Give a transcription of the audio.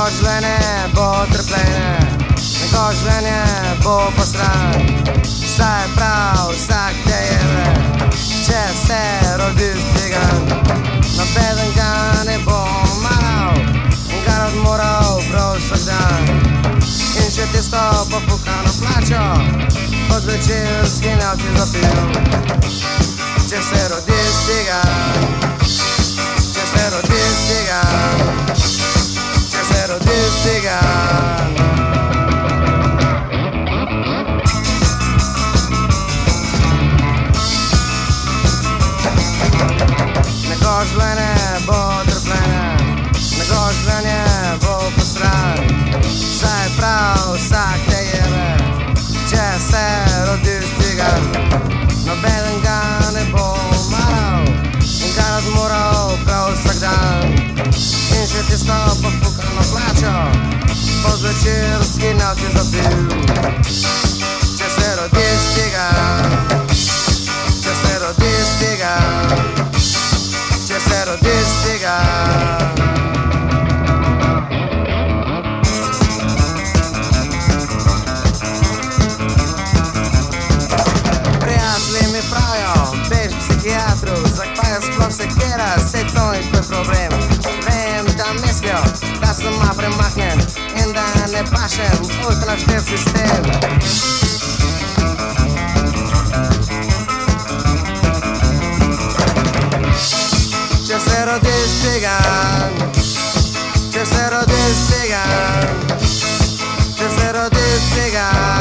Nekoč življenje bo trpljenje, nekoč življenje bo posran. Saj prav vsak te jebe, če se rodil cigan. Nobeden ga ne bo maral in ga odmoral prav vsak dan. In če tisto popuka na plačo, od večer skinjavci zapil. Če se rodil cigan, če se rodil cigan, če se rodil cigan. Nekoč življenje bo trpljenje, nekoč življenje bo posran. Saj prav vsak te jebe, če se rodil cigan. Nobeden ga ne bo maral in ga odmoral prav vsak dan. In še tisto popuka na plačo, pod večer skinjavci zapil. Če se rodil cigan, če se rodil cigan, če se rodil cigan. Prijatelji mi pravijo, bež psihiatru, zakaj sploh se kera, sej to ni tvoj problem. Vem, da mislijo, da sem malo premaknen in da ne pašem v naš sistem. Če se rodil cigan, če se rodil cigan, če se rodil cigan.